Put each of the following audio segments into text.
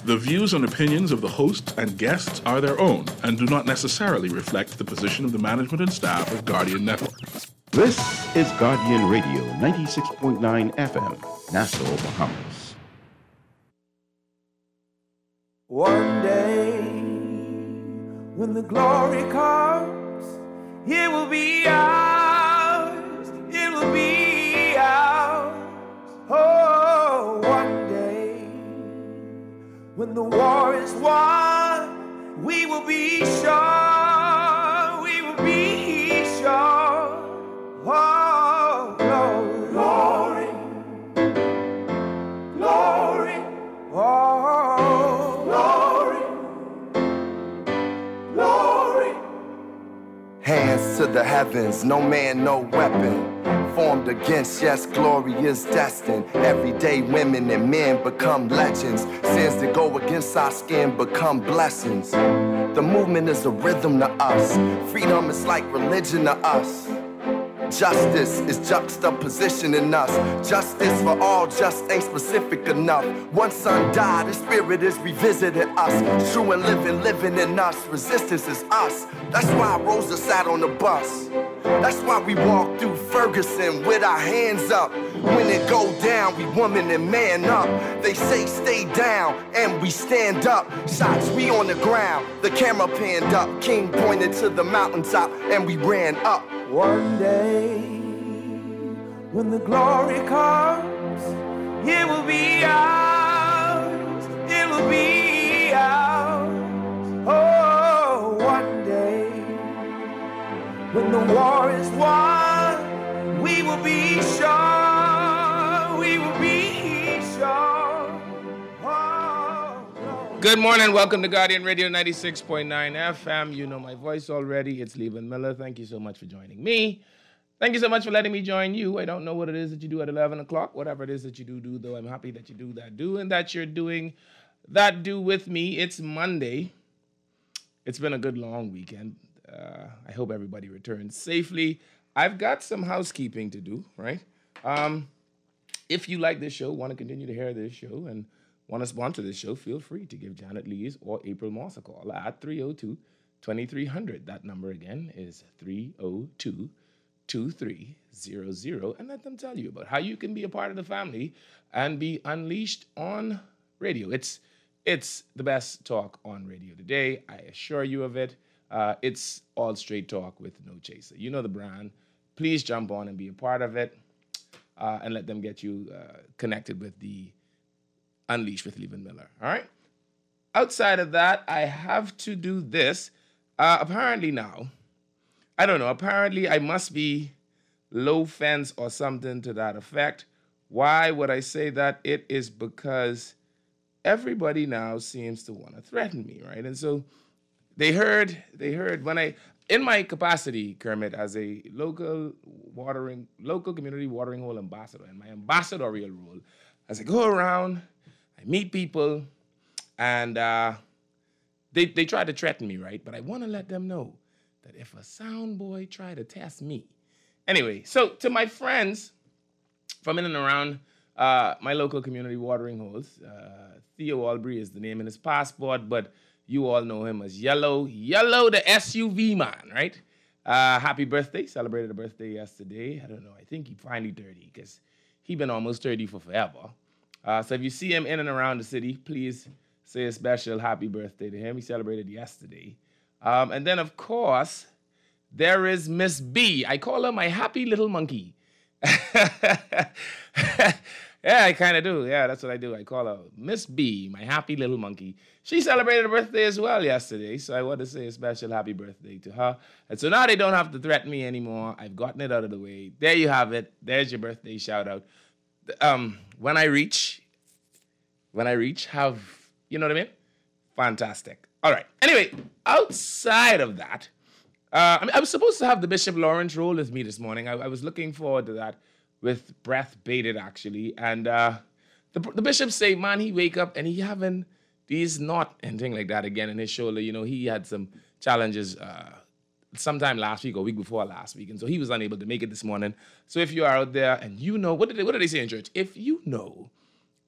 The views and opinions of the host and guests are their own and do not necessarily reflect the position of the management and staff of Guardian Network. This is Guardian Radio 96.9 FM, Nassau, Bahamas. One day, when the glory comes, it will be ours, it will be ours. Oh, one day, when the war is won, we will be sure, we will be sure. Oh, glory, glory, oh, glory. Hands to the heavens, no man, no weapon formed against, yes, glory is destined. Everyday women and men become legends. Sins that go against our skin become blessings. The movement is a rhythm to us. Freedom is like religion to us. Justice is juxtaposition in us. Justice for all just ain't specific enough. One son died, his spirit is revisiting us. True and living in us. Resistance is us. That's why Rosa sat on the bus. That's why we walk through Ferguson with our hands up. When it go down, we woman and man up. They say stay down, and we stand up. Shots, we on the ground. The camera panned up. King pointed to the mountaintop, and we ran up. One day, when the glory comes, it will be ours, it will be ours. Oh, one day, when the war is won, we will be sure, we will be sure. Oh, Good morning, welcome to Guardian Radio 96.9 FM. You know my voice already, it's Levin Miller. Thank you so much for joining me. Thank you so much for letting me join you. I don't know what it is that you do at 11 o'clock, whatever it is that you do, though I'm happy that you do that, and that you're doing that with me. It's Monday. It's been a good long weekend. I hope everybody returns safely. I've got some housekeeping to do, right? If you like this show, want to continue to hear this show, and want to sponsor this show, feel free to give Janet Lees or April Moss a call at 302-2300. That number again is 302-2300, and let them tell you about how you can be a part of the family and be unleashed on radio. It's the best talk on radio today. I assure you of it. It's all straight talk with no chaser. You know the brand. Please jump on and be a part of it, and let them get you connected with the Unleashed with Levin Miller. All right? Outside of that, I have to do this. Apparently now, I don't know, apparently I must be low fence or something to that effect. Why would I say that? It is because everybody now seems to want to threaten me, right? And so they heard when in my capacity, Kermit, as a local community watering hole ambassador, in my ambassadorial role, as I go around, I meet people, and they try to threaten me, right? But I want to let them know that if a sound boy try to test me. Anyway, so to my friends from in and around my local community watering holes, Theo Albury is the name in his passport, but you all know him as Yellow the SUV man, right? Happy birthday. Celebrated a birthday yesterday. I don't know. I think he finally 30 because he been almost 30 for forever. So if you see him in and around the city, please say a special happy birthday to him. He celebrated yesterday. And then, of course, there is Miss B. I call her my happy little monkey. Yeah, I kind of do. Yeah, that's what I do. I call her Miss B, my happy little monkey. She celebrated her birthday as well yesterday, so I want to say a special happy birthday to her. And so now they don't have to threaten me anymore. I've gotten it out of the way. There you have it. There's your birthday shout out. When I reach, have, you know what I mean? Fantastic. All right. Anyway, outside of that, I was supposed to have the Bishop Lawrence roll with me this morning. I was looking forward to that with breath bated, actually. And the bishop say, man, he wake up and he having these knot and thing like that again in his shoulder. You know, he had some challenges sometime last week or week before last week. And so he was unable to make it this morning. So if you are out there and you know, what did they say in church? If you know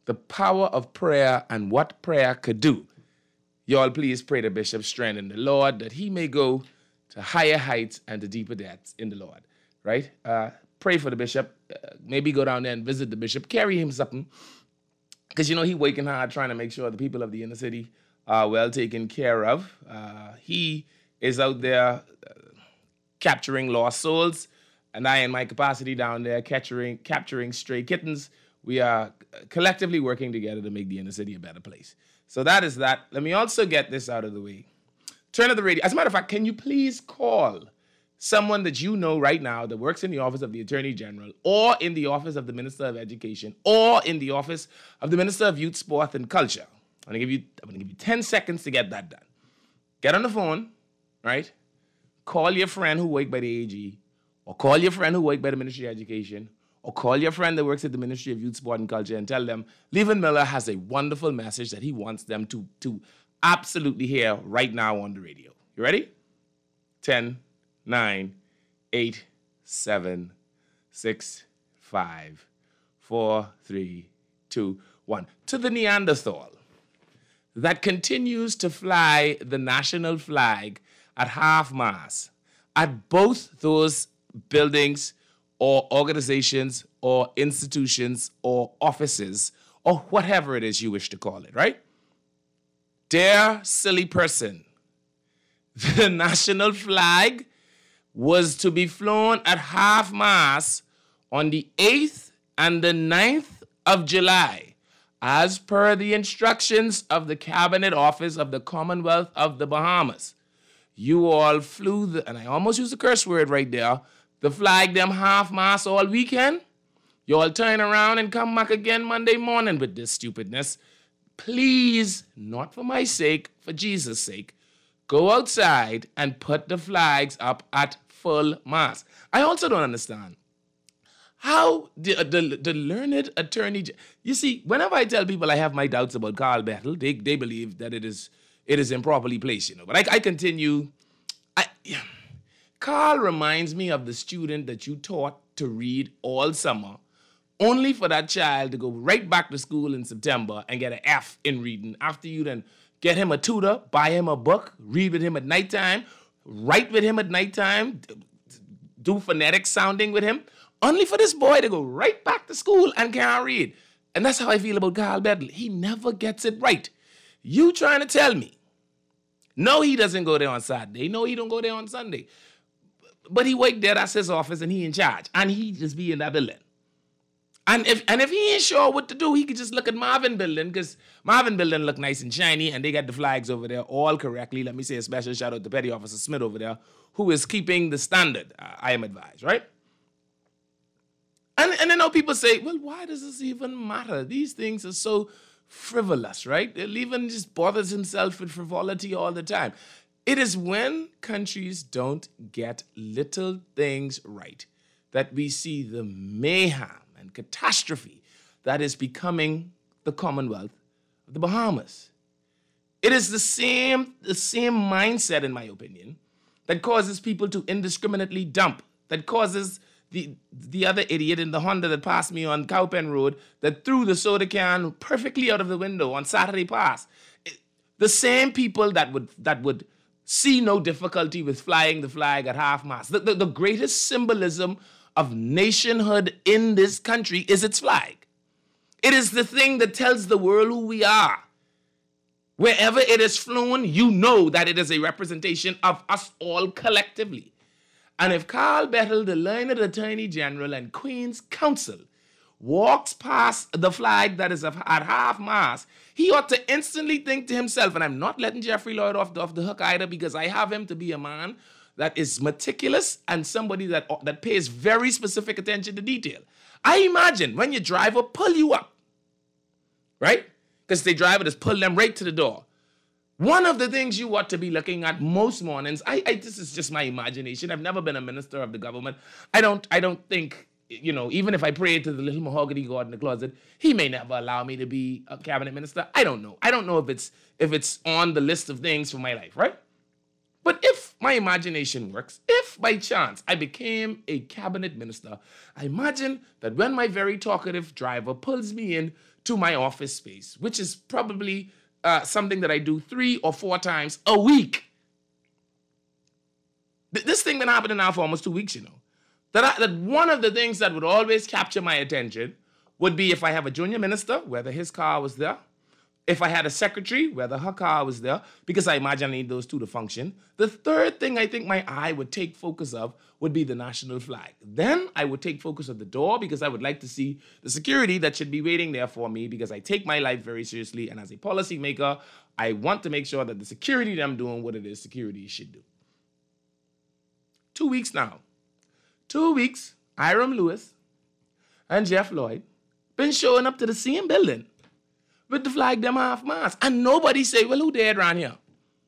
the power of prayer and what prayer could do. Y'all please pray the bishop's strength in the Lord that he may go to higher heights and to deeper depths in the Lord, right? Pray for the bishop. Maybe go down there and visit the bishop. Carry him something. Because, he working hard trying to make sure the people of the inner city are well taken care of. He is out there capturing lost souls, and I, in my capacity down there, capturing stray kittens. We are collectively working together to make the inner city a better place. So that is that. Let me also get this out of the way. Turn of the radio. As a matter of fact, can you please call someone that you know right now that works in the office of the Attorney General or in the office of the Minister of Education or in the office of the Minister of Youth, Sport, and Culture? I'm going to give you 10 seconds to get that done. Get on the phone, right? Call your friend who works by the AG, or call your friend who works by the Ministry of Education, or call your friend that works at the Ministry of Youth, Sport, and Culture and tell them Levan Miller has a wonderful message that he wants them to absolutely hear right now on the radio. You ready? 10, 9, 8, 7, 6, 5, 4, 3, 2, 1. To the Neanderthal that continues to fly the national flag at half-mast at both those buildings or organizations or institutions or offices or whatever it is you wish to call it, right? Dear silly person, the national flag was to be flown at half-mast on the 8th and the 9th of July, as per the instructions of the Cabinet Office of the Commonwealth of the Bahamas. You all flew, and I almost used a curse word right there, the flag them half-mast all weekend. You all turn around and come back again Monday morning with this stupidness. Please, not for my sake, for Jesus' sake, go outside and put the flags up at full mast. I also don't understand how the learned attorney... You see, whenever I tell people I have my doubts about Carl Bettel, they believe that it is improperly placed, But I continue... Carl reminds me of the student that you taught to read all summer, only for that child to go right back to school in September and get an F in reading after you then get him a tutor, buy him a book, read with him at nighttime, write with him at nighttime, do phonetic sounding with him, only for this boy to go right back to school and can't read. And that's how I feel about Carl Bettel. He never gets it right. You trying to tell me, no, he doesn't go there on Saturday. No, he don't go there on Sunday. But he worked there, that's his office, and he in charge. And he just be in that building. And if he ain't sure what to do, he could just look at Marvin Building, because Marvin Building look nice and shiny, and they got the flags over there all correctly. Let me say a special shout out to Petty Officer Smith over there, who is keeping the standard, I am advised, right? And then people say, well, why does this even matter? These things are so frivolous, right? Levan just bothers himself with frivolity all the time. It is when countries don't get little things right that we see the mayhem and catastrophe that is becoming the Commonwealth of the Bahamas. It is the same mindset, in my opinion, that causes people to indiscriminately dump, that causes the other idiot in the Honda that passed me on Cowpen Road that threw the soda can perfectly out of the window on Saturday Pass. The same people that would see no difficulty with flying the flag at half-mast. The greatest symbolism of nationhood in this country is its flag. It is the thing that tells the world who we are. Wherever it is flown, you know that it is a representation of us all collectively. And if Carl Bettel, the learned Attorney General and Queen's Counsel, walks past the flag that is at half-mast, he ought to instantly think to himself, and I'm not letting Jeffrey Lloyd off the hook either, because I have him to be a man that is meticulous and somebody that pays very specific attention to detail. I imagine when your driver pull you up, right? Because the driver just pull them right to the door. One of the things you ought to be looking at most mornings, this is just my imagination. I've never been a minister of the government. I don't think, even if I pray to the little mahogany God in the closet, he may never allow me to be a cabinet minister. I don't know. I don't know if it's on the list of things for my life, right? But if my imagination works, if by chance I became a cabinet minister, I imagine that when my very talkative driver pulls me in to my office space, which is probably something that I do 3 or 4 times a week. This thing been happening now for almost 2 weeks, you know. That one of the things that would always capture my attention would be if I have a junior minister, whether his car was there, if I had a secretary, whether her car was there, because I imagine I need those two to function. The third thing I think my eye would take focus of would be the national flag. Then I would take focus of the door because I would like to see the security that should be waiting there for me because I take my life very seriously. And as a policymaker, I want to make sure that the security that I'm doing what it is security should do. 2 weeks now. 2 weeks, Hiram Lewis and Jeff Lloyd been showing up to the same building with the flag them half-mast. And nobody say, well, who dead around here?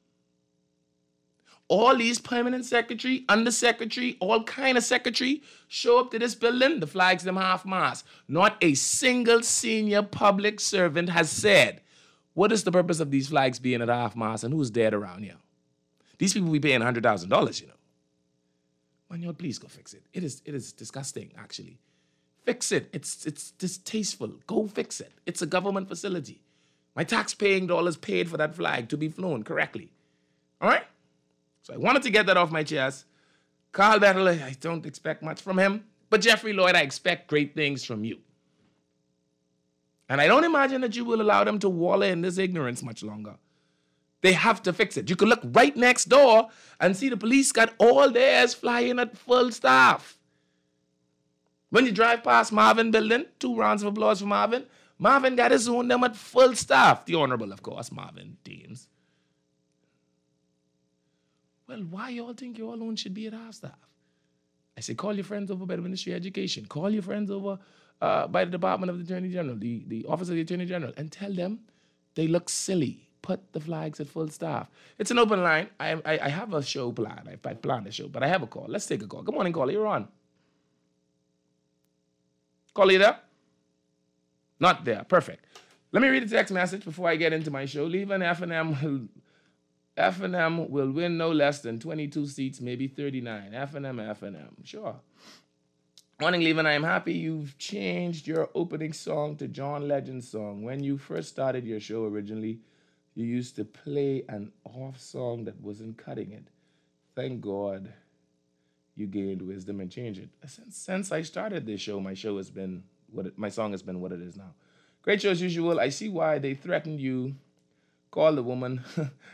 All these permanent secretary, undersecretary, all kind of secretary show up to this building, the flags them half-mast. Not a single senior public servant has said, what is the purpose of these flags being at half-mast and who's dead around here? These people be paying $100,000, you know. Man, y'all, please go fix it. It is disgusting, actually. Fix it. It's distasteful. Go fix it. It's a government facility. My tax-paying dollars paid for that flag to be flown correctly. All right? So I wanted to get that off my chest. Carl Battle, I don't expect much from him. But Jeffrey Lloyd, I expect great things from you. And I don't imagine that you will allow them to wallow in this ignorance much longer. They have to fix it. You can look right next door and see the police got all theirs flying at full staff. When you drive past Marvin building, 2 rounds of applause for Marvin. Marvin got his own them at full staff. The Honorable, of course, Marvin Deans. Well, why y'all think your own should be at half staff? I say, call your friends over by the Ministry of Education. Call your friends over by the Department of the Attorney General, the Office of the Attorney General, and tell them they look silly. Put the flags at full staff. It's an open line. I have a show planned. I planned a show, but I have a call. Let's take a call. Good morning, caller. You're on. Caller, you there? Not there. Perfect. Let me read the text message before I get into my show. Leaving F&M will win no less than 22 seats, maybe 39. F&M. Sure. Morning, Leaving. I am happy you've changed your opening song to John Legend's song. When you first started your show originally, you used to play an off song that wasn't cutting it. Thank God you gained wisdom and changed it. Since I started this show, my song has been what it is now. Great show as usual. I see why they threatened you. Call the woman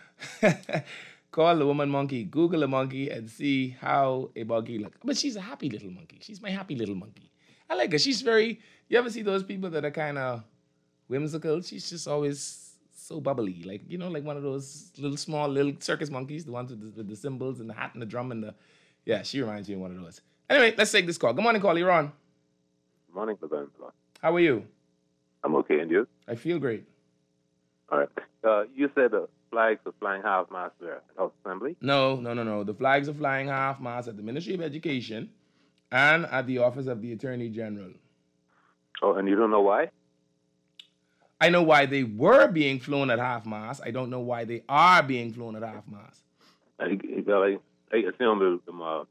monkey. Google a monkey and see how a monkey looks. But she's a happy little monkey. She's my happy little monkey. I like her. She's very, you ever see those people that are kind of whimsical? She's just always so bubbly. Like, you know, like one of those small little circus monkeys, the ones with the cymbals and the hat and the drum and yeah, she reminds me of one of those. Anyway, let's take this call. Good morning, caller. You're on. Good morning, Laverne. How are you? I'm okay, and you? I feel great. All right. You said the flags are flying half-mast there at House Assembly? No. The flags are flying half-mast at the Ministry of Education and at the Office of the Attorney General. Oh, and you don't know why? I know why they were being flown at half-mast. I don't know why they are being flown at half-mast. I assume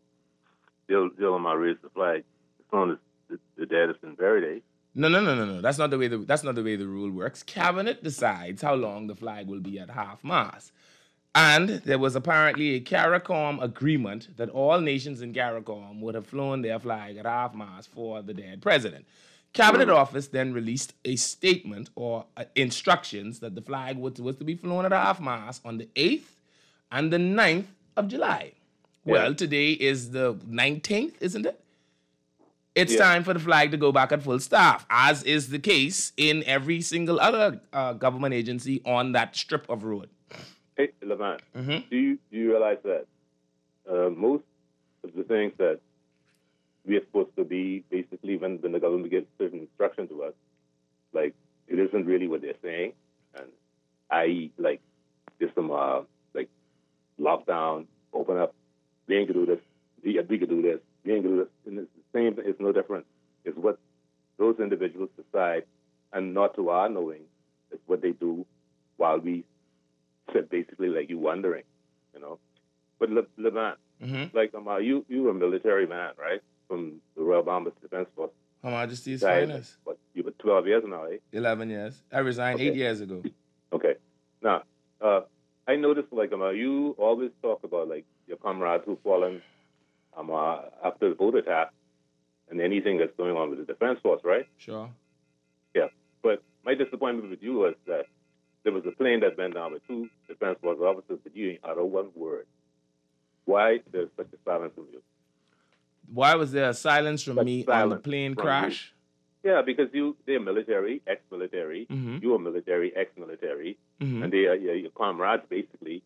they'll raise the flag as soon as the dad has been buried. No. That's not the way the rule works. Cabinet decides how long the flag will be at half-mast. And there was apparently a CARICOM agreement that all nations in CARICOM would have flown their flag at half-mast for the dead president. Cabinet Office then released a statement or instructions that the flag was to be flown at half-mast on the 8th and the 9th of July. Yeah. Well, today is the 19th, isn't it? It's time for the flag to go back at full staff, as is the case in every single other government agency on that strip of road. Hey, Levant, do you realize that most of the things that we are supposed to be, basically, when the government gives certain instruction to us, like, it isn't really what they're saying, and i.e., like, there's some, like, lockdown, open up, we ain't gonna do this, we could do this, we ain't gonna do this, and it's the same, it's no different. It's what those individuals decide, and not to our knowing, it's what they do while we sit basically like you wondering, you know. But Levant, like, you a military man, right, from the Royal Bombers Defense Force. Her Majesty's Died, Finest. what, you were 12 years now, eh? 11 years. I resigned 8 years ago. Okay. Now, I noticed, like, you always talk about, like, your comrades who've fallen after the boat attack and anything that's going on with the Defense Force, right? Sure. Yeah. But my disappointment with you was that there was a plane that went down with 2 Defense Force officers, but you ain't utter one word. Why there's such a silence from you? Why was there a silence from me on the plane crash? Yeah, because they're military, ex-military. Mm-hmm. You are military, ex-military. Mm-hmm. And they are your comrades, basically.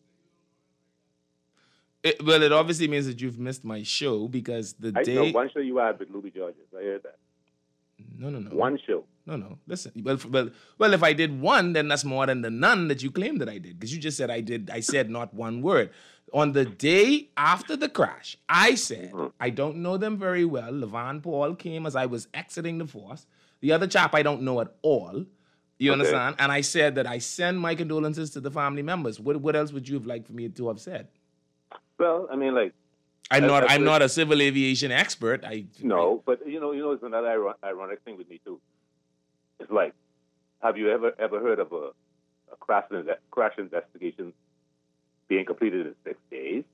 It obviously means that you've missed my show because the day... No, one show you had with Louis Georges. I heard that. No. One show. No. Listen. Well, if I did one, then that's more than the none that you claim that I did. Because you just said I did. I said not one word. On the day after the crash, I said, I don't know them very well. Levon Paul came as I was exiting the force. The other chap I don't know at all. You understand? And I said that I send my condolences to the family members. What else would you have liked for me to have said? Well, I mean, like... I'm not a civil aviation expert. But it's another ironic thing with me, too. It's like, have you ever heard of a crash investigation being completed in 6 days?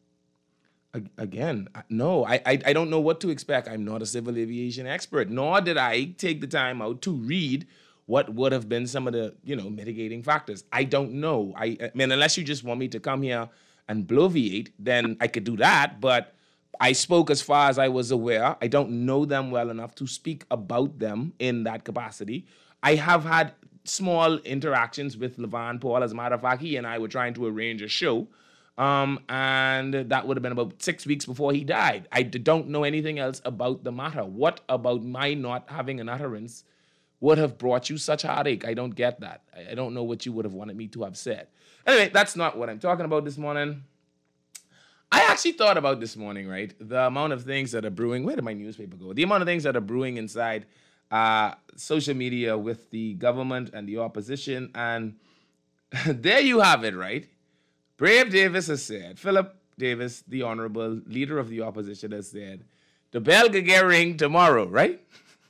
Again, no. I don't know what to expect. I'm not a civil aviation expert, nor did I take the time out to read what would have been some of the, mitigating factors. I don't know. I mean, unless you just want me to come here and bloviate, then I could do that, but I spoke as far as I was aware. I don't know them well enough to speak about them in that capacity. I have had small interactions with Levon Paul. As a matter of fact, he and I were trying to arrange a show, and that would have been about 6 weeks before he died. I don't know anything else about the matter. What about my not having an utterance would have brought you such heartache? I don't get that. I don't know what you would have wanted me to have said. Anyway, that's not what I'm talking about this morning. I actually thought about this morning, right? The amount of things that are brewing. Where did my newspaper go? The amount of things that are brewing inside social media with the government and the opposition. And there you have it, right? Brave Davis has said, Philip Davis, the honorable leader of the opposition, has said, the bell could get ring tomorrow, right?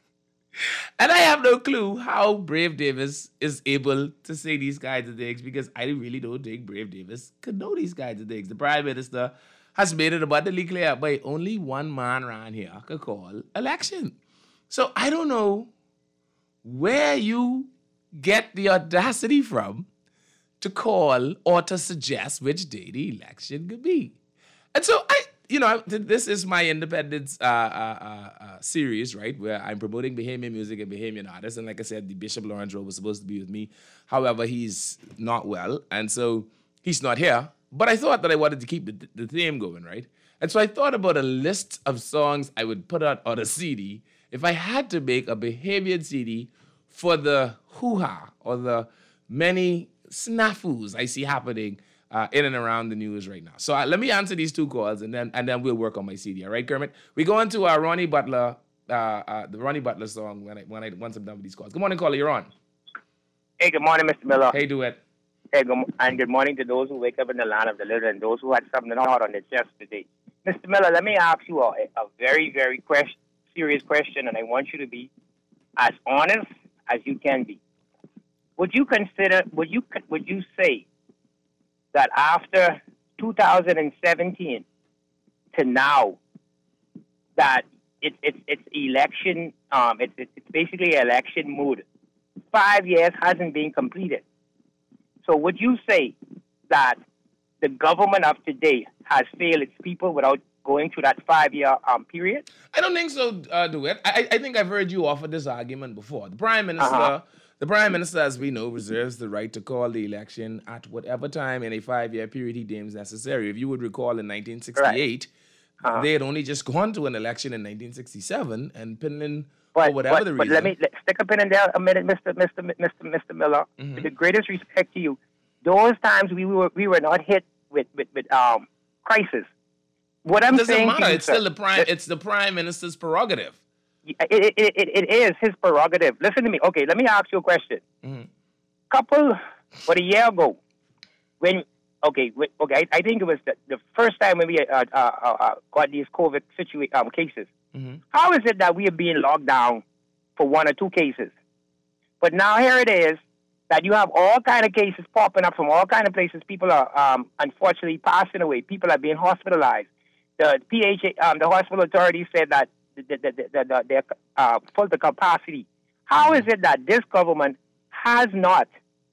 And I have no clue how Brave Davis is able to say these kinds of things because I really don't think Brave Davis could know these kinds of things. The Prime Minister has made it abundantly clear, but only one man around here could call election. So I don't know where you get the audacity from to call or to suggest which day the election could be. And so this is my Independence series, right, where I'm promoting Bahamian music and Bahamian artists. And like I said, the Bishop Lawrence Rowe was supposed to be with me. However, he's not well, and so he's not here. But I thought that I wanted to keep the theme going, right? And so I thought about a list of songs I would put out on a CD if I had to make a Bahamian CD for the hoo-ha or the many snafus I see happening in and around the news right now. So let me answer these 2 calls, and then we'll work on my CD. All right, Kermit? We go into our Ronnie Butler, the Ronnie Butler song once I'm done with these calls. Good morning, caller. You're on. Hey, good morning, Mr. Miller. Hey, Duet. Hey, good morning to those who wake up in the land of the living and those who had something hard on their chest today. Mr. Miller, let me ask you a very, very serious question, and I want you to be as honest as you can be. Would you say that after 2017 to now, that it's election, it's basically election mood. 5 years hasn't been completed. So would you say that the government of today has failed its people without going through that 5-year period? I don't think so, Duet. I think I've heard you offer this argument before. The Prime Minister, as we know, reserves the right to call the election at whatever time in a 5-year period he deems necessary. If you would recall, in 1968, they had only just gone to an election in 1967, and Pinland, for whatever the reason. But let's stick a pin in there a minute, Mr. Miller. Mm-hmm. With the greatest respect to you, those times we were not hit with crisis. What I'm doesn't saying matter. to you, It's still it's the Prime Minister's prerogative. It is his prerogative. Listen to me. Okay, let me ask you a question. Mm-hmm. A year ago, I think it was the first time when we got these COVID cases. Mm-hmm. How is it that we are being locked down for 1 or 2 cases. But now here it is that you have all kind of cases popping up from all kind of places. People are unfortunately passing away. People are being hospitalized. The the hospital authorities said that they're full to capacity. How is it that this government has not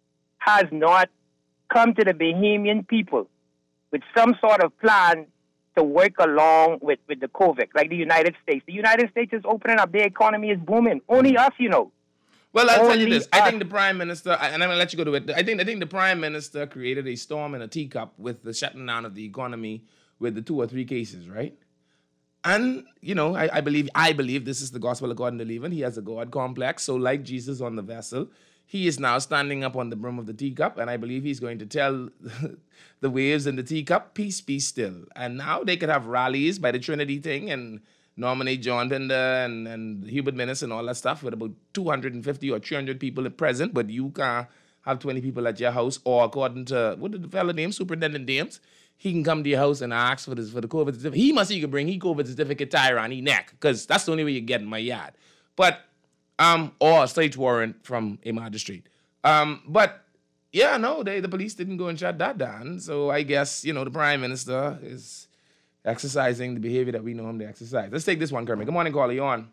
come to the Bahamian people with some sort of plan to work along with the COVID, like the United States? The United States is opening up. Their economy is booming. Only us, Well, I'll tell you this. I think the Prime Minister, and I'm going to let you go to it. I think the Prime Minister created a storm in a teacup with the shutting down of the economy with the 2 or 3 cases, right? And, I believe this is the gospel according to Levin. He has a God complex. So like Jesus on the vessel, he is now standing up on the brim of the teacup, and I believe he's going to tell the waves in the teacup, peace, be still. And now they could have rallies by the Trinity thing and nominate John Binder and Hubert Minnis and all that stuff with about 250 or 300 people present, but you can't have 20 people at your house, or according to, what did the fella name, Superintendent Dames, he can come to your house and ask for the COVID certificate. He must see you can bring his COVID certificate tie around his neck, because that's the only way you get in my yard. But, or a search warrant from a magistrate. But, yeah, no, the police didn't go and shut that down. So I guess, the Prime Minister is exercising the behavior that we know him to exercise. Let's take this one, Kermit. Good morning, caller. You on?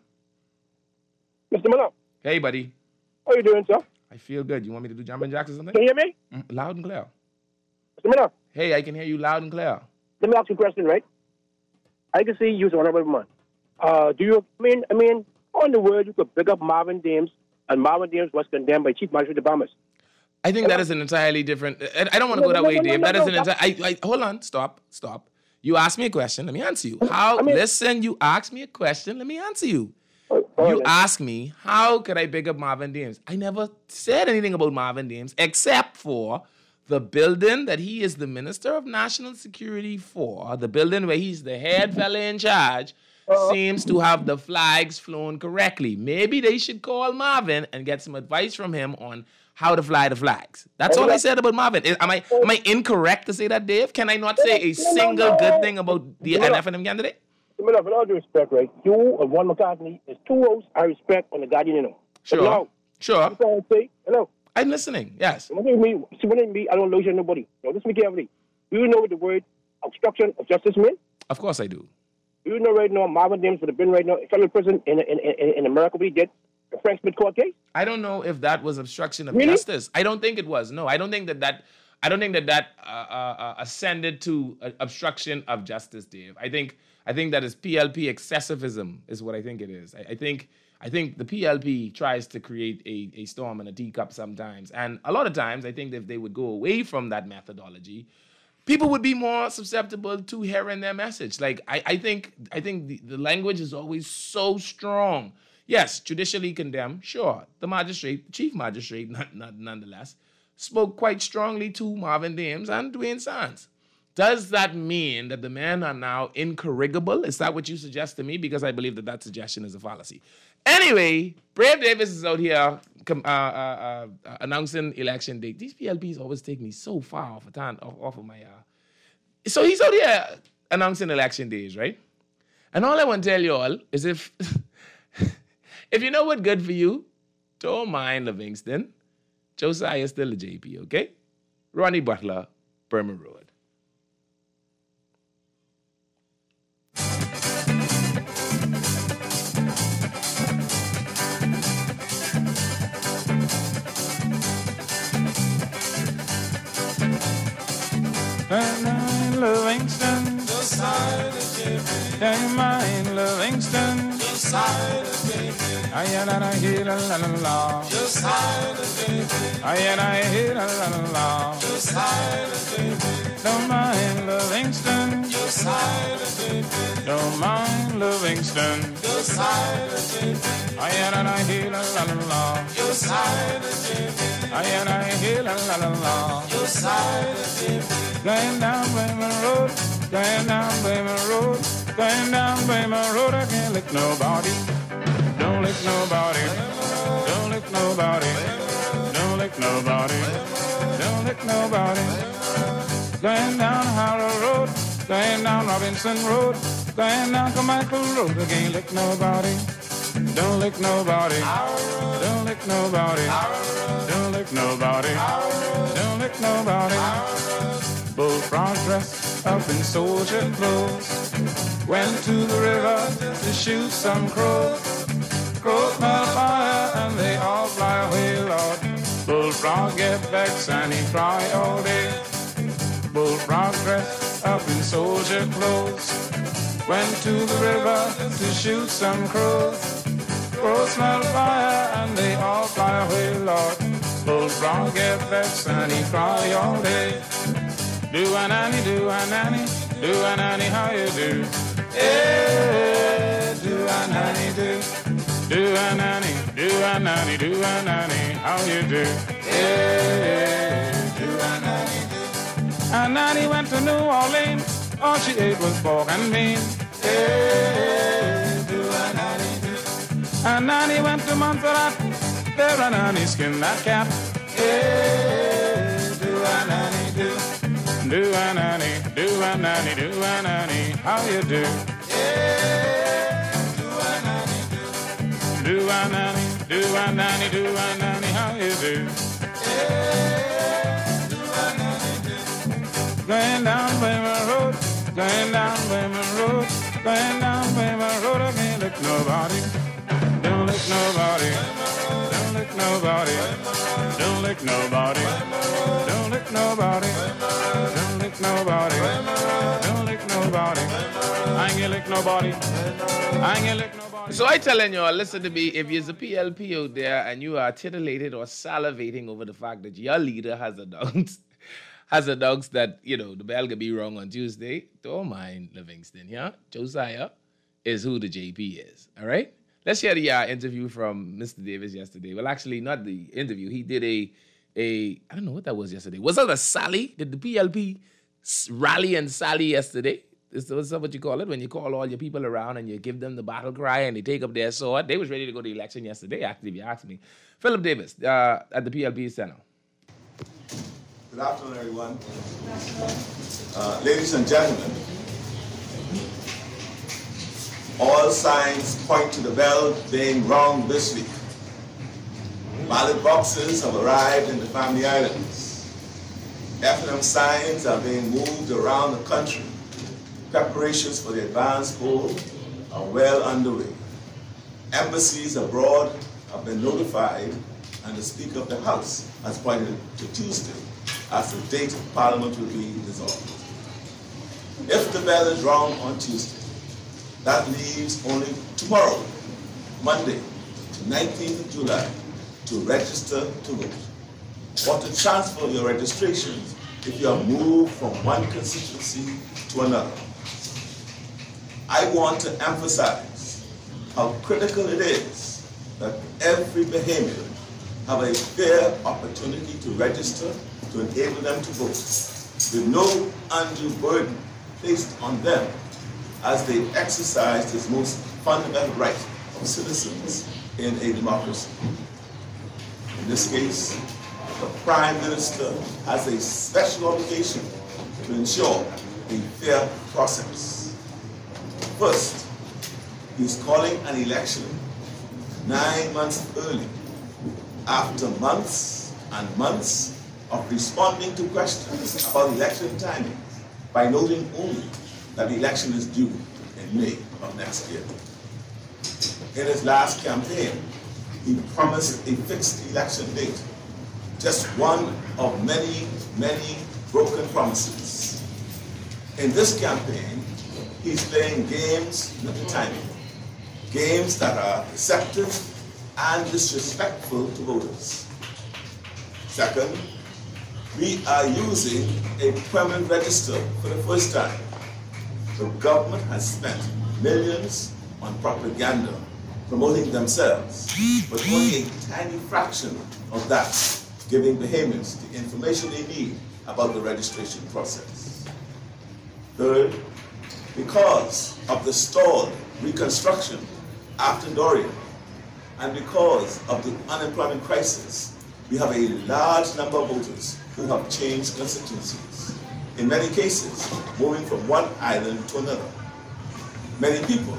Mr. Miller. Hey, buddy. How you doing, sir? I feel good. You want me to do jumping jacks or something? Can you hear me? Loud and clear. Mr. Miller. Hey, I can hear you loud and clear. Let me ask you a question, right? I can see you as an honorable man. Do you, I mean, on the word you could pick up Marvin Dames, and Marvin Dames was condemned by Chief Magistrate of Bahamas. I think that is an entirely different, I don't want to go that way, Dave. That is an entire, hold on, stop. You asked me a question, let me answer you. Listen, you asked me a question, let me answer you. You asked me, how could I pick up Marvin Dames? I never said anything about Marvin Dames except for the building that he is the Minister of National Security for, the building where he's the head fella in charge, seems to have the flags flown correctly. Maybe they should call Marvin and get some advice from him on how to fly the flags. That's all I said about Marvin. Am I incorrect to say that, Dave? Can I not say a single good thing about the NFM candidate? With all due respect, right? You and Juan McCartney is 2 hosts I respect on the Guardian, Sure. Sure. Say, hello. I'm listening, yes. When me, I don't lose nobody. Now, listen me carefully. Do you know what the word obstruction of justice means? Of course I do. Do you know right now Marvin Dames would have been right now in federal prison in America what he did? The Frank Smith court case? I don't know if that was obstruction of justice. I don't think it was. No, I don't think that ascended to obstruction of justice, Dave. I think that is PLP excessivism is what I think it is. I think the PLP tries to create a storm in a teacup sometimes. And a lot of times, I think if they would go away from that methodology, people would be more susceptible to hearing their message. Like, I think the language is always so strong. Yes, judicially condemned, sure. The chief magistrate, nonetheless, spoke quite strongly to Marvin Dames and Dwayne Sands. Does that mean that the men are now incorrigible? Is that what you suggest to me? Because I believe that suggestion is a fallacy. Anyway, Brave Davis is out here announcing election date. These PLPs always take me so far off of my... So he's out here announcing election days, right? And all I want to tell you all is if you know what's good for you, don't mind Livingston. Josiah is still a JP, okay? Ronnie Butler, Burma Road. Livingston, Josiah the JP. Don't mind Livingston, Josiah the JP. I hear la la la. Josiah the JP. I hear la la la. Josiah the JP. Don't mind Livingston, Josiah the JP. Don't mind Livingston, Josiah the JP. I hear la la la. Josiah the JP. I hear la la la. Josiah the JP. Going down Bremer Road, going down Bremer Road, going down Bremer Road. I can't lick nobody. Don't lick nobody. Don't lick nobody. Don't lick nobody. Don't lick nobody. Going down Harrow Road, going down Robinson Road, going down Carmichael Road. I can't lick nobody. Don't lick nobody. Don't lick nobody. Don't lick nobody. Don't lick nobody. Bullfrog dressed up in soldier clothes went to the river to shoot some crows. Crows smell fire and they all fly away, Lord. Bullfrog get vexed and he cry all day. Bullfrog dressed up in soldier clothes went to the river to shoot some crows. Crows smell fire and they all fly away, Lord. Bullfrog get vexed and he cry all day. Do a nanny, do a nanny, do a nanny, how you do? Yeah, do a nanny, do. Do a nanny, do a nanny, do a nanny, how you do? Yeah, do a nanny, do. A nanny went to New Orleans, all she ate was pork and beans. Yeah, do a nanny, do. A nanny went to Montserrat, there a nanny skinned that cat. Yeah, do a nanny, do. Do a nanny, do a nanny, do a nanny, how you do? Yeah, do a nanny, do. Do a nanny, do a nanny, do a nanny, how you do? Yeah, do a nanny, do. Going down Weymouth Road, going down Weymouth Road, going down Weymouth Road, I can't lick nobody. Don't lick nobody. Don't lick nobody. Don't lick nobody. Don't lick nobody. Don't lick nobody. Don't lick nobody. I ain't gonna lick nobody. I ain't gonna lick nobody. So I telling y'all, listen to me, if you're a PLP out there and you are titillated or salivating over the fact that your leader has announced that, you know, the bell could be wrong on Tuesday, don't mind Livingston, yeah? Josiah is who the JP is, all right? Let's hear the interview from Mr. Davis yesterday. Well, actually, not the interview. He did I don't know what that was yesterday. Was that a sally? Did the PLP rally and sally yesterday? Is that what you call it? When you call all your people around and you give them the battle cry and they take up their sword? They was ready to go to the election yesterday, actually, if you ask me. Philip Davis at the PLP Center. Good afternoon, everyone. Ladies and gentlemen, all signs point to the bell being rung this week. Ballot boxes have arrived in the Family Islands. F&M signs are being moved around the country. Preparations for the advance poll are well underway. Embassies abroad have been notified, and the Speaker of the House has pointed to Tuesday as the date of Parliament will be dissolved. If the bell is rung on Tuesday, that leaves only tomorrow, Monday, the 19th of July, to register to vote, or to transfer your registrations if you have moved from one constituency to another. I want to emphasize how critical it is that every Bahamian have a fair opportunity to register to enable them to vote, with no undue burden placed on them as they exercise this most fundamental right of citizens in a democracy. In this case, the Prime Minister has a special obligation to ensure a fair process. First, he's calling an election 9 months early, after months and months of responding to questions about election timing by noting only that the election is due in May of next year. In his last campaign, he promised a fixed election date, just one of many, many broken promises. In this campaign, he's playing games with the timing, games that are deceptive and disrespectful to voters. Second, we are using a permanent register for the first time. The government has spent millions on propaganda promoting themselves, but only a tiny fraction of that giving Bahamians the information they need about the registration process. Third, because of the stalled reconstruction after Dorian, and because of the unemployment crisis, we have a large number of voters who have changed constituencies, in many cases moving from one island to another. Many people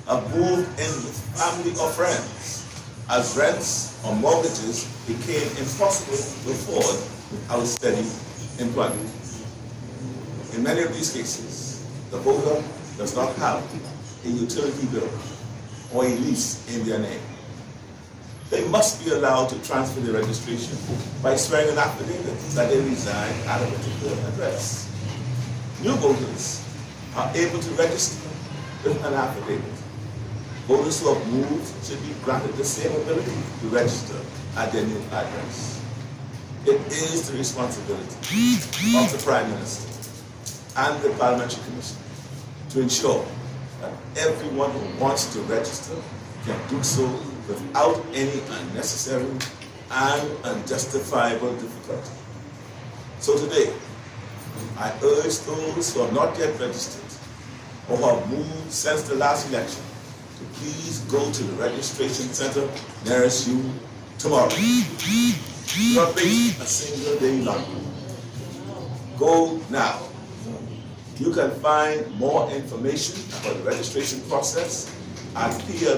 have moved in with family or friends, as rents or mortgages became impossible to afford without steady employment. In many of these cases, the voter does not have a utility bill or a lease in their name. They must be allowed to transfer their registration by swearing an affidavit that they reside at a particular address. New voters are able to register with an affidavit. Voters who have moved should be granted the same ability to register at their new address. It is the responsibility of the Prime Minister and the Parliamentary Commission to ensure that everyone who wants to register can do so without any unnecessary and unjustifiable difficulty. So today, I urge those who have not yet registered or who have moved since the last election to please go to the registration center nearest you tomorrow. Do not wait a single day longer. Go now. You can find more information about the registration process at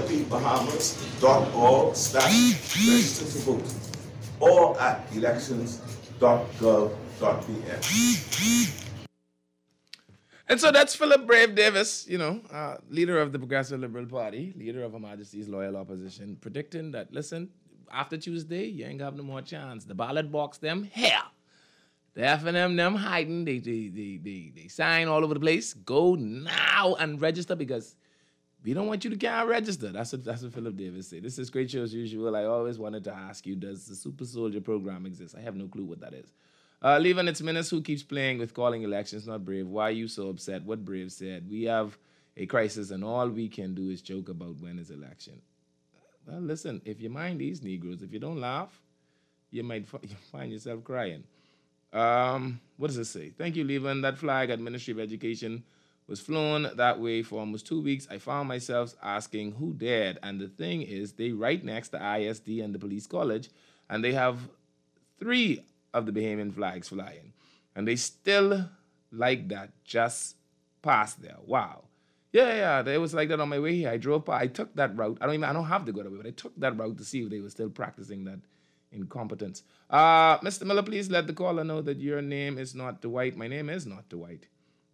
plpbahamas.org/register to vote or at elections.gov.pm. And so that's Philip Brave Davis, leader of the Progressive Liberal Party, leader of Her Majesty's Loyal Opposition, predicting that, listen, after Tuesday, you ain't got no more chance. The ballot box, them here. The FNM, them hiding. They sign all over the place. Go now and register because we don't want you to can't register. That's what Philip Davis said. This is Great Show as usual. I always wanted to ask you, does the Super Soldier program exist? I have no clue what that is. Leaving its Menace, who keeps playing with calling elections not Brave. Why are you so upset? What Brave said? We have a crisis and all we can do is joke about when is election. Well, listen, if you mind these Negroes, if you don't laugh, you might find yourself crying. What does it say? Thank you, Levan. That flag at Ministry of Education was flown that way for almost 2 weeks. I found myself asking who dared. And the thing is, they right next to ISD and the police college, and they have 3 of the Bahamian flags flying. And they still like that just past there. Wow. Yeah, it was like that on my way here. I drove by, I took that route. I don't have to go that way, but I took that route to see if they were still practicing that incompetence. Mr. Miller, please let the caller know that your name is not Dwight. My name is not Dwight.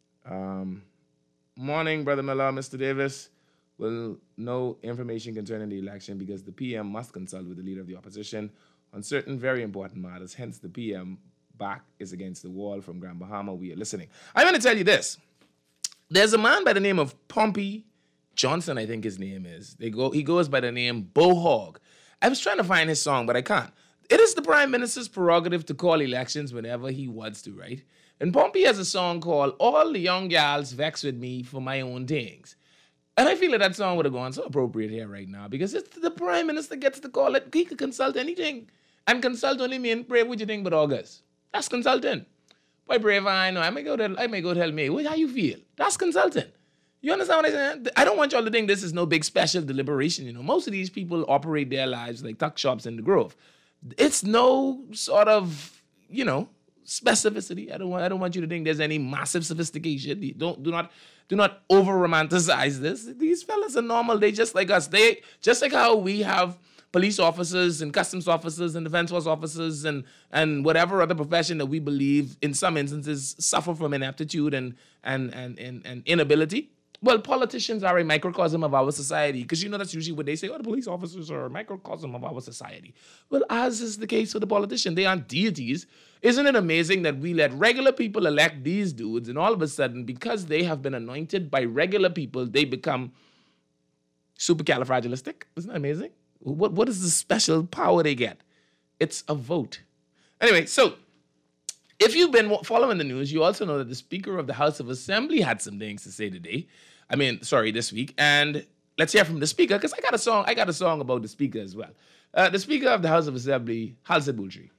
Morning, Brother Miller. Mr. Davis will know information concerning the election because the PM must consult with the leader of the opposition on certain very important matters. Hence, the PM back is against the wall from Grand Bahama. We are listening. I'm going to tell you this. There's a man by the name of Pompey Johnson, I think his name is. He goes by the name Bo Hogg. I was trying to find his song, but I can't. It is the Prime Minister's prerogative to call elections whenever he wants to, right? And Pompey has a song called All the Young Gals Vex With Me for My Own Things. And I feel that song would have gone so appropriate here right now because it's the Prime Minister gets to call it. He could consult anything. And consult only mean, Brave, what you think about August? That's consulting. Boy, Brave, I know. I may go tell me. How you feel? That's consulting. You understand what I'm saying? I don't want y'all to think this is no big special deliberation. Most of these people operate their lives like tuck shops in the Grove. It's no sort of, specificity. I don't want you to think there's any massive sophistication. Do not over romanticize this. These fellas are normal. They just like us. They just like how we have police officers and customs officers and defense force officers and whatever other profession that we believe in some instances suffer from ineptitude and inability. Well, politicians are a microcosm of our society because that's usually what they say. Oh, the police officers are a microcosm of our society. Well, as is the case with the politician, they aren't deities. Isn't it amazing that we let regular people elect these dudes and all of a sudden, because they have been anointed by regular people, they become supercalifragilistic? Isn't that amazing? What is the special power they get? It's a vote. Anyway, so if you've been following the news, you also know that the Speaker of the House of Assembly had some things to say today. This week. And let's hear from the Speaker, because I got a song about the Speaker as well. The Speaker of the House of Assembly, Halsey Boultry.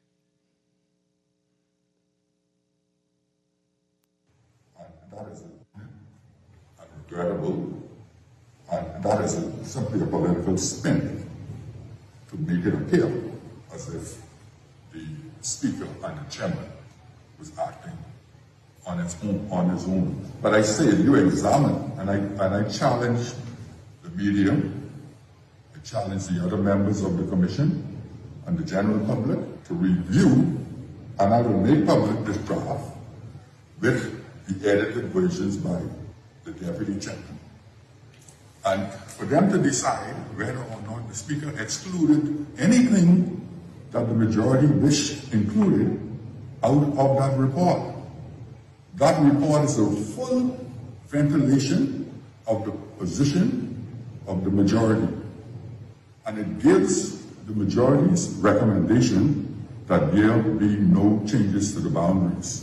That is regrettable. That is simply a political spin to make it appear as if the Speaker and the Chairman was acting on his own. But I say, you examine, and I challenge media. I challenge the other members of the commission and the general public to review, and I will make public this draft with the edited versions by the deputy chairman. And for them to decide whether or not the speaker excluded anything that the majority wished included out of that report. That report is a full ventilation of the position of the majority. And it gives the majority's recommendation that there be no changes to the boundaries.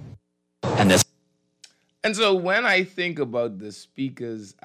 And so when I think about the speaker's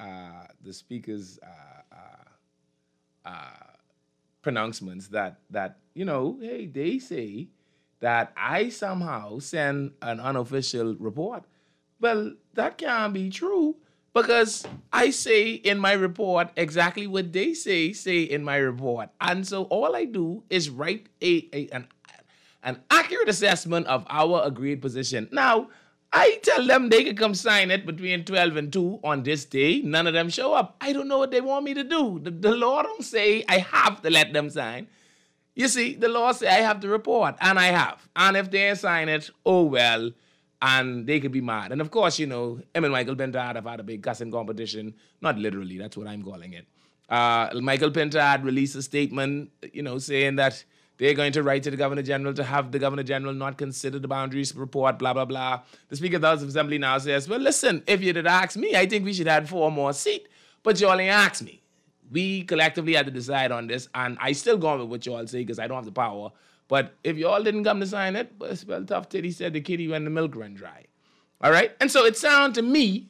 pronouncements that hey, they say that I somehow send an unofficial report. Well, that can't be true because I say in my report exactly what they say in my report. And so all I do is write an accurate assessment of our agreed position. Now, I tell them they can come sign it between 12 and 2 on this day. None of them show up. I don't know what they want me to do. The law don't say I have to let them sign. You see, the law say I have to report, and I have. And if they sign it, oh well, and they could be mad. And of course, him and Michael Pintard have had a big cussing competition. Not literally, that's what I'm calling it. Michael Pintard released a statement, saying that they're going to write to the Governor General to have the Governor General not consider the boundaries report, blah, blah, blah. The Speaker of the House of Assembly now says, well, listen, if you did ask me, I think we should have 4 more seats. But you all ain't asked me. We collectively had to decide on this, and I still go with what you all say because I don't have the power. But if you all didn't come to sign it, well, tough titty said the kitty when the milk ran dry. All right? And so it sound to me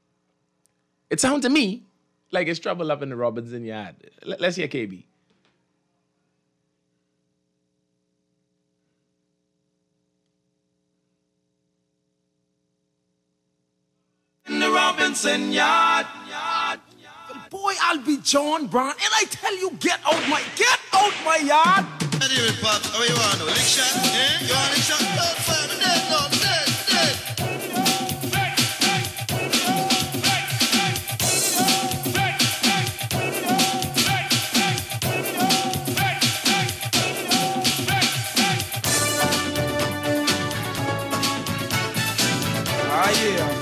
like it's trouble up in the Robinson yard. Let's hear KB. In the Robinson yard. Boy, I'll be John Brown, and I tell you, get out my yard. David Pops, how you want to lick shot? Eh? You want lick shot? No, fire, I'm dead, no, I'm dead. Ah, yeah.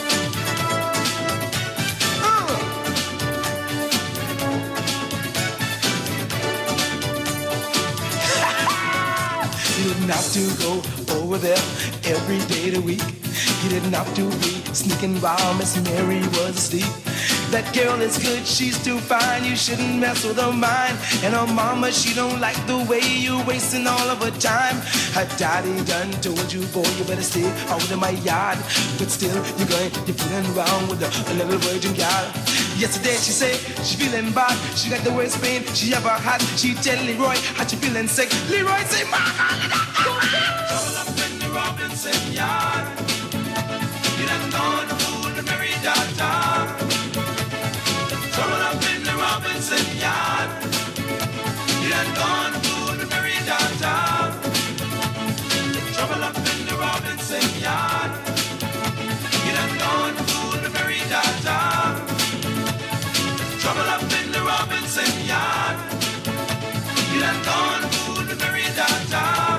You didn't have to go over there every day of the week. You didn't have to be sneaking while Miss Mary was asleep. That girl is good, she's too fine. You shouldn't mess with her mind. And her mama, she don't like the way you're wasting all of her time. Her daddy done told you, boy, you better stay out of my yard. But still, you're fooling around with a little virgin gal. Yesterday she said she feeling bad. She got the worst pain she ever had. She tell Leroy how she feeling sick. Leroy say, Mama, trouble up in the Robinson yard. You done gone to fool the Mary Dada. Trouble up in the Robinson yard. You done gone to fool the Mary Dada. Trouble up in the Robinson yard. You done gone to fool the Mary Dada. Trouble up in the Robinson yard. You done gone to fool the Mary Dada.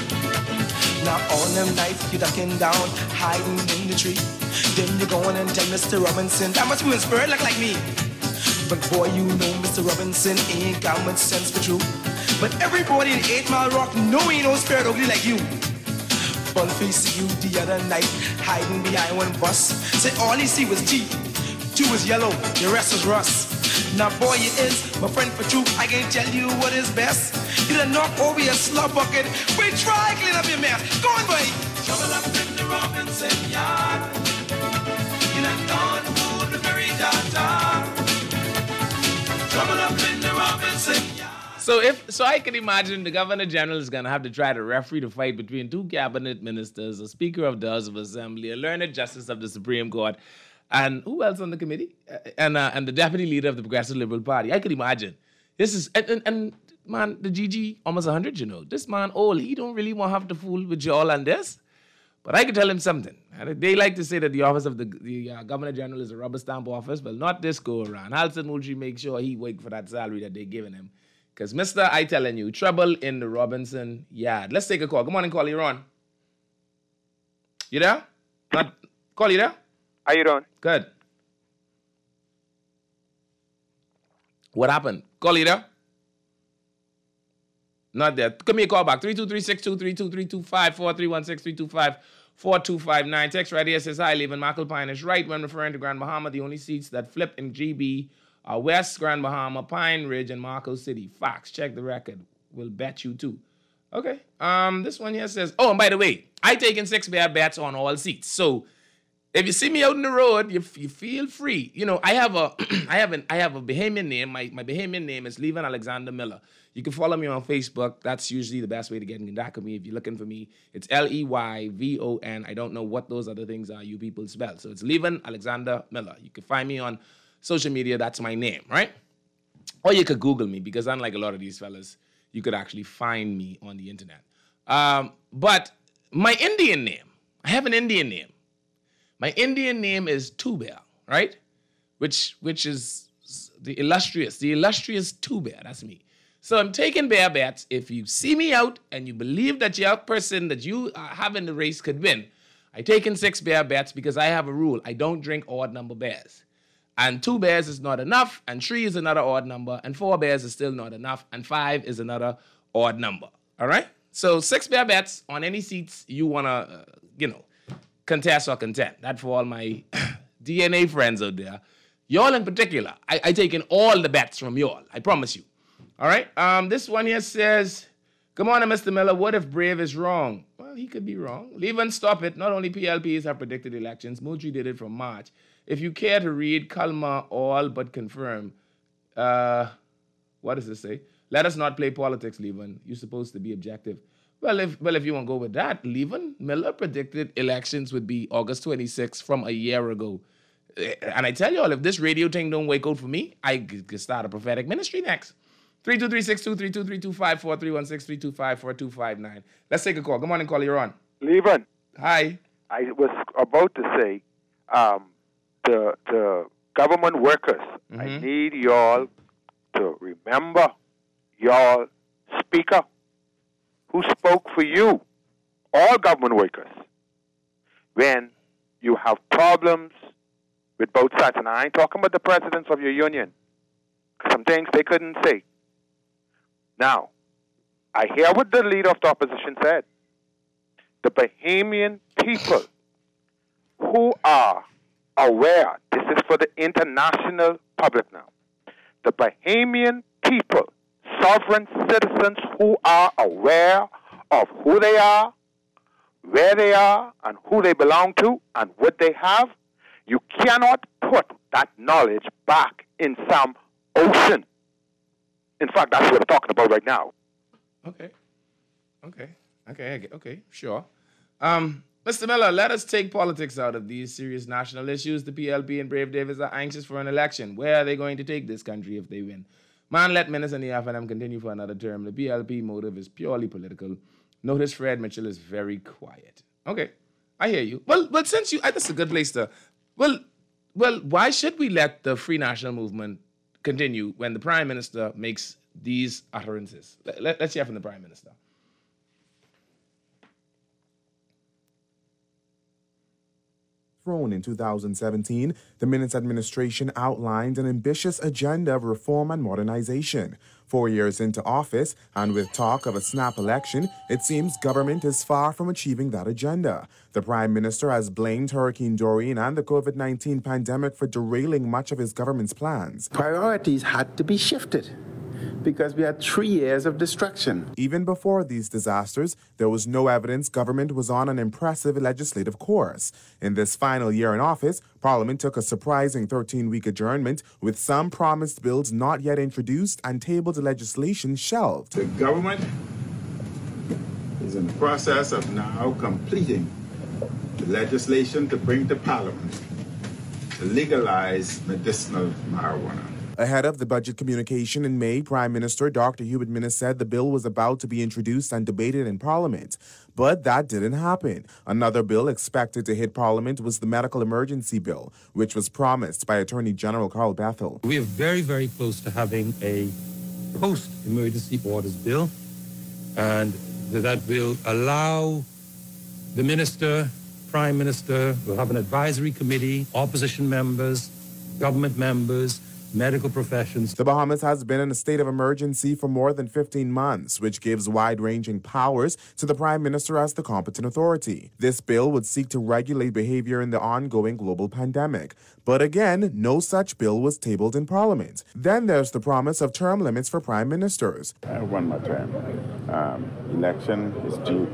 Now all them nights you ducking down, hiding in the tree. Then you go on and tell Mr. Robinson that must be in spirit like me. But boy, you know Mr. Robinson ain't got much sense for true. But everybody in 8 Mile Rock know he ain't no spirit ugly like you. Bullface you the other night, hiding behind one bus. Said all he see was teeth. 2 was yellow, the rest was rust. Now boy, you is my friend for true. I can tell you what is best. You done knock over your slop bucket. We try clean up your mess. Go on, boy. Trouble up in the Robinson yard. You done gone to fool the Mary Dada. Trouble up in the Robinson yard. So I can imagine the Governor General is gonna have to try to referee the fight between 2 cabinet ministers, a Speaker of the House of Assembly, a learned Justice of the Supreme Court, and who else on the committee? And the Deputy Leader of the Progressive Liberal Party. I could imagine. This is and man, the GG almost 100. This man old. He don't really want to have to fool with y'all on this. But I could tell him something. They like to say that the office of the Governor General is a rubber stamp office, but not this go around. Halton Moultrie make sure he wait for that salary that they're giving him. Because, Mr., I telling you, trouble in the Robinson yard. Let's take a call. Good morning, caller. You're on. You there? Call, you there? How you doing? Good. What happened? Call, you there? Not there. Give me a call back. 323-623-2255-4316-325-4259. Text right here says, hi, Leaving Macalpine is right when referring to Grand Bahama. The only seats that flip in GB are West, Grand Bahama, Pine Ridge, and Marco City. Facts. Check the record. We'll bet you too. Okay. This one here says, oh, and by the way, I taken 6 bear bets on all seats. So if you see me out in the road, you feel free. You know, I have a Bahamian name. My Bahamian name is Leaving Alexander Miller. You can follow me on Facebook. That's usually the best way to get in contact with me. If you're looking for me, it's Leyvon. I don't know what those other things are you people spell. So it's Leaving Alexander Miller. You can find me on social media. That's my name, right? Or you could Google me, because unlike a lot of these fellas, you could actually find me on the internet. But my Indian name, I have an Indian name. My Indian name is Tubear, right? Which is the illustrious Tubear. That's me. So I'm taking bear bets. If you see me out and you believe that your person that you have in the race could win, I taken 6 bear bets because I have a rule. I don't drink odd number bears. And 2 bears is not enough, and 3 is another odd number, and 4 bears is still not enough, and 5 is another odd number. All right? So 6 bear bets on any seats you want to, contest or contend. That for all my DNA friends out there. Y'all in particular, I taken all the bets from y'all. I promise you. All right? This one here says, come on, Mr. Miller, what if Brave is wrong? Well, he could be wrong. Leave and stop it. Not only PLPs have predicted elections, Moultrie did it from March. If you care to read, Kalma all but confirm. What does it say? Let us not play politics, Leavin. You're supposed to be objective. Well, if you want to go with that, Leavin, Miller predicted elections would be August 26th from a year ago. And I tell you all, if this radio thing don't wake out for me, I could start a prophetic ministry next. 323-623-2254-316-325-4259. Let's take a call. Good morning, caller. You're on. Leavin. Hi. I was about to say, the government workers, I need y'all to remember y'all speaker who spoke for you, all government workers, when you have problems with both sides. And I ain't talking about the presidents of your union. Some things they couldn't say. Now, I hear what the leader of the opposition said. The Bahamian people who are aware, this is for the international public now, the Bahamian people, sovereign citizens who are aware of who they are, where they are, and who they belong to, and what they have, you cannot put that knowledge back in some ocean. In fact, that's what we're talking about right now. Okay, sure. Mr. Miller, let us take politics out of these serious national issues. The PLP and Brave Davis are anxious for an election. Where are they going to take this country if they win? Man, let Menace and the FNM continue for another term. The PLP motive is purely political. Notice Fred Mitchell is very quiet. Okay, I hear you. Well, since you, that's a good place to, well, why should we let the Free National Movement continue when the Prime Minister makes these utterances? Let's hear from the Prime Minister. Thrown in 2017, the Minutes administration outlined an ambitious agenda of reform and modernization. 4 years into office, and with talk of a snap election, it seems government is far from achieving that agenda. The Prime Minister has blamed Hurricane Dorian and the COVID-19 pandemic for derailing much of his government's plans. Priorities had to be shifted, because we had 3 years of destruction. Even before these disasters, there was no evidence government was on an impressive legislative course. In this final year in office, Parliament took a surprising 13-week adjournment, with some promised bills not yet introduced and tabled legislation shelved. The government is in the process of now completing the legislation to bring to Parliament to legalize medicinal marijuana. Ahead of the budget communication in May, Prime Minister Dr. Hubert Minnis said the bill was about to be introduced and debated in Parliament. But that didn't happen. Another bill expected to hit Parliament was the Medical Emergency Bill, which was promised by Attorney General Carl Bethel. We are very, very close to having a post-emergency orders bill, and that will allow the minister, Prime Minister, will have an advisory committee, opposition members, government members, medical professions. The Bahamas has been in a state of emergency for more than 15 months, which gives wide-ranging powers to the Prime Minister as the competent authority. This bill would seek to regulate behavior in the ongoing global pandemic. But again, no such bill was tabled in Parliament. Then there's the promise of term limits for Prime Ministers. One more term. Election is due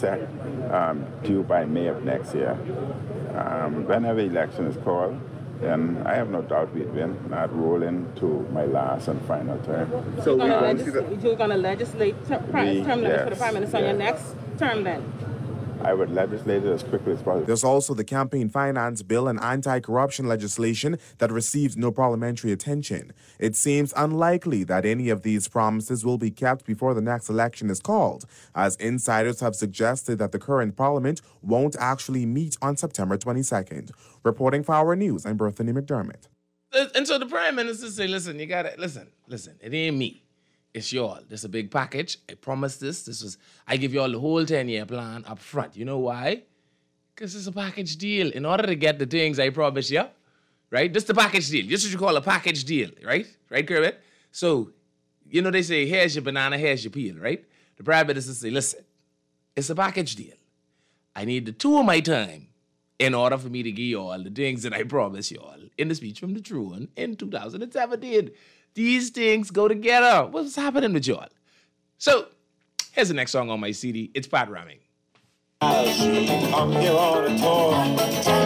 due by May of next year. Whenever election is called, then I have no doubt we'd win, not roll into my last and final term. So you're going to legislate term limits for the Prime Minister on your next term then? I would legislate it as quickly as possible. There's also the campaign finance bill and anti-corruption legislation that received no parliamentary attention. It seems unlikely that any of these promises will be kept before the next election is called, as insiders have suggested that the current parliament won't actually meet on September 22nd. Reporting for Our News, I'm Berthany McDermott. And so the Prime Minister say, listen, you gotta, listen, it ain't me. It's y'all. This is a big package. I promise this. I give y'all the whole 10-year plan up front. You know why? Because it's a package deal. In order to get the things I promise you, right? This is the package deal. This is what you call a package deal, right? Right, Kermit? So, you know, they say, here's your banana, here's your peel, right? The Prime Minister say, listen, it's a package deal. I need the 2 of my time in order for me to give y'all the things that I promised y'all in the speech from the throne in 2017. These things go together. What's happening with y'all? So, here's the next song on my CD. It's Pat Ramming. I'm here on a tour.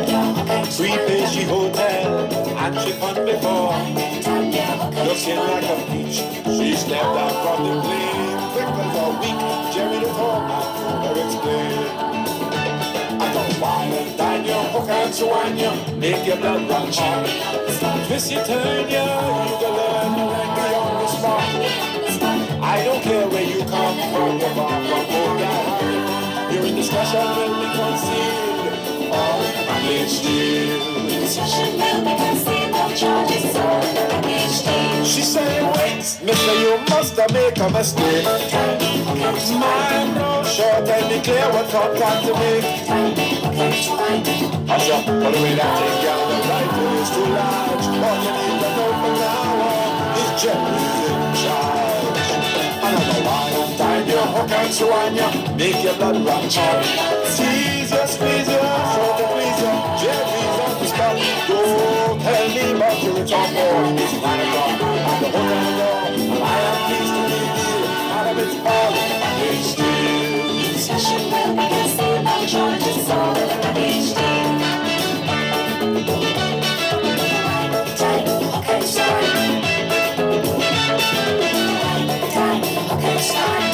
3-Fishy Hotel. And she fun before. Looking like a peach. She stepped out from the plane. Quick as a week. Jerry the Tall. Her explain. I go wine and dine you, hook and swine you, make your blood run hot. Twist you, turn you, you can learn to rank on the spot. I don't care where you come from, you're far from home, yeah. Your indiscretion will be concealed, all package deal. Indiscretion will be concealed, no charges, all package deal. She said, wait, mister, you must have made a mistake. Man, no short and be clear what contact to make. Hush up, put away that thing, girl, the rifle is too large. All you need to know from now on is Jerry's in charge. Another wine and dine you, hook and swine you, make your blood run hot. Tease you, squeeze you, so to please you, Jerry's on the spot. Don't tell me about your return board, it's 9 o'clock, and the hook and the door, and I am pleased to be here, out of it's all in the package deal. Session will be concealed, no charges, all in the package deal. Okay, sorry. Okay, sorry.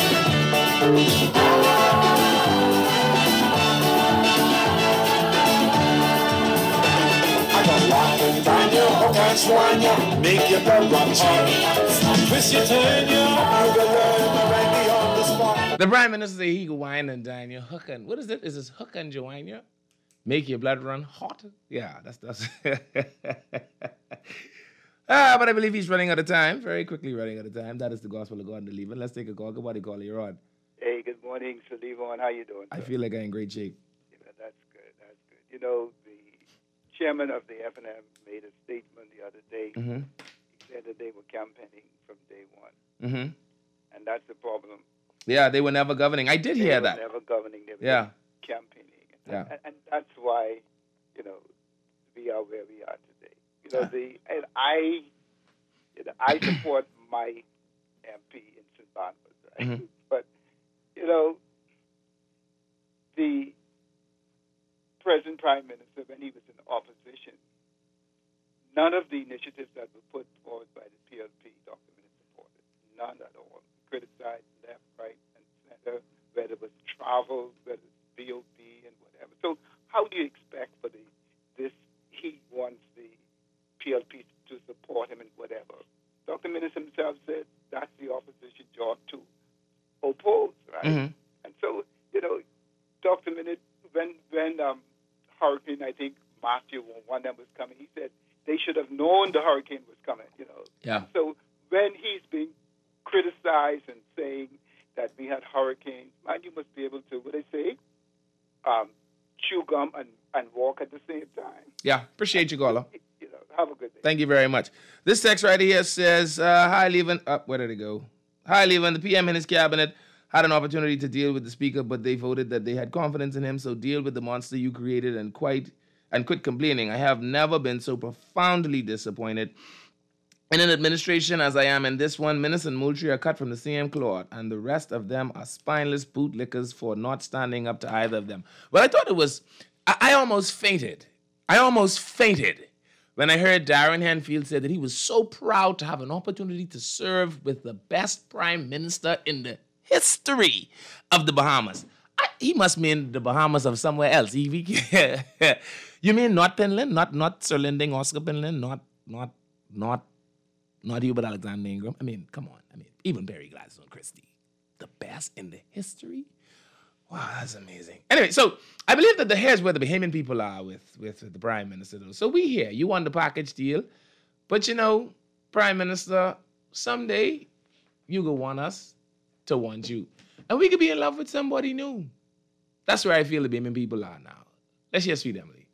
I got wine and dine you, hook and swine you, make your blood run hot. Twist you, turn you, you can learn to rank me on the spot. The Prime Minister say he can wine and dine you, hook and, what is it? Is this hook and wine you? Make your blood run hot? Yeah, that's. But I believe he's running out of time, very quickly running out of time. That is the gospel of God and the leaving. Let's take a call. Good morning, caller. You're on. Hey, good morning, Sir Levon. How you doing? I feel like I'm in great shape. Yeah, that's good. That's good. You know, the chairman of the FNM made a statement the other day. Mm-hmm. He said that they were campaigning from day one. Mm-hmm. And that's the problem. Yeah, they were never governing. I did hear that. They were never governing. They were Yeah. campaigning. Yeah. And that's why, you know, we are where we are today. You know, I support my MP in St. Barnabas, right? Mm-hmm. But, you know, the present Prime Minister, when he was in opposition, none of the initiatives that were put forward by the PLP document is supported. None at all. Criticized left, right, and center, whether it was travel, whether it's BOP and whatever. So how do you expect for he wants the PLP to support him in whatever Dr. Minnis himself said that's the opposition job to oppose, right? Mm-hmm. And so, Dr. Minnis, when Hurricane, I think Matthew, one of them was coming, he said they should have known the hurricane was coming, Yeah. So when he's being criticized and saying that we had hurricanes, man, you must be able to, what they say, chew gum and walk at the same time. Yeah, appreciate you, Gola. Have a good day. Thank you very much. This text right here says, hi, Levin. Where did it go? Hi, Levin. The PM and his cabinet had an opportunity to deal with the speaker, but they voted that they had confidence in him, so deal with the monster you created and quit complaining. I have never been so profoundly disappointed in an administration as I am in this one. Minnis and Moultrie are cut from the same cloth, and the rest of them are spineless bootlickers for not standing up to either of them. Well, I thought it was... I almost fainted. When I heard Darren Henfield say that he was so proud to have an opportunity to serve with the best prime minister in the history of the Bahamas. He must mean the Bahamas of somewhere else. You mean not Finland? Not Sir Linding Oscar Finland? Not Hubert Alexander Ingram? I mean, come on. I mean, even Barry Gladstone Christie. The best in the history? Wow, that's amazing. Anyway, so I believe that here's where the Bahamian people are with the Prime Minister. So we hear you want the package deal, but Prime Minister, someday you go want us to want you. And we could be in love with somebody new. That's where I feel the Bahamian people are now. Let's hear Sweet Emily.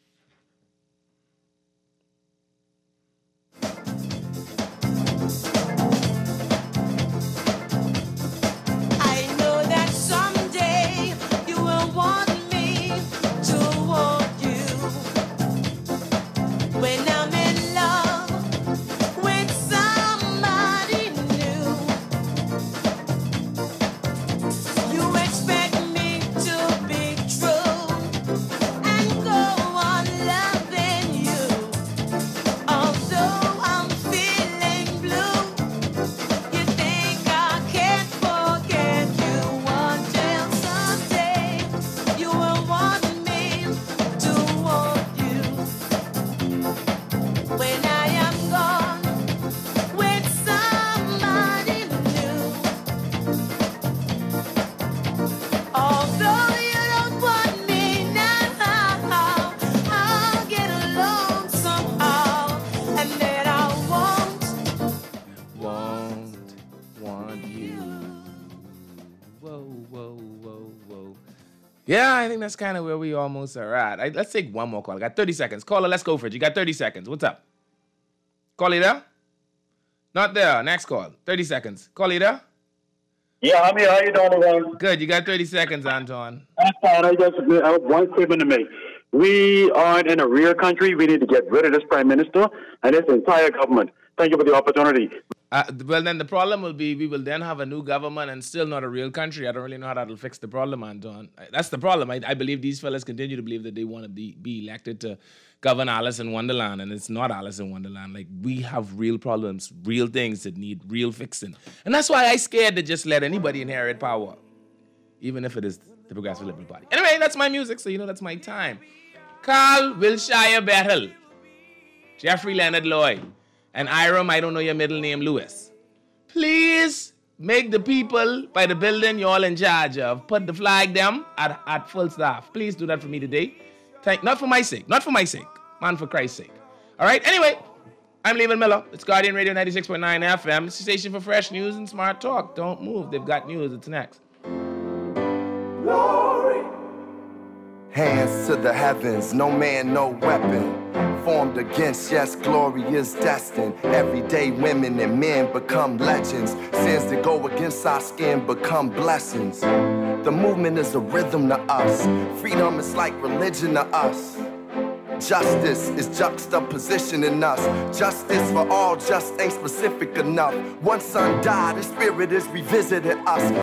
Yeah, I think that's kind of where we almost are at. Let's take one more call. I got 30 seconds. Caller, let's go for it. You got 30 seconds. What's up? Caller, you there? Not there. Next call. 30 seconds. Caller, you there? Yeah, I'm here. How you doing, Anton? Good. You got 30 seconds, Anton. That's fine. I have one statement to make. We aren't in a real country. We need to get rid of this prime minister and this entire government. Thank you for the opportunity. Well, then the problem will be we will then have a new government and still not a real country. I don't really know how that'll fix the problem, Anton. That's the problem. I believe these fellas continue to believe that they want to be elected to govern Alice in Wonderland, and it's not Alice in Wonderland. Like, we have real problems, real things that need real fixing. And that's why I'm scared to just let anybody inherit power, even if it is the Progressive Liberal Party. Anyway, that's my music, so that's my time. Carl Wilshire Battle, Jeffrey Leonard Lloyd, and Iram, I don't know your middle name, Lewis. Please make the people by the building you're all in charge of put the flag them at full staff. Please do that for me today. Not for my sake, man, for Christ's sake. All right, anyway, I'm Levin Miller. It's Guardian Radio 96.9 FM. It's the station for fresh news and smart talk. Don't move. They've got news. It's next. Glory. Hands to the heavens, no man, no weapon formed against, yes, glory is destined. Everyday women and men become legends. Sins that go against our skin become blessings. The movement is a rhythm to us. Freedom is like religion to us. Justice is juxtaposition in us. Justice for all just ain't specific enough. One son died, his spirit is revisiting us.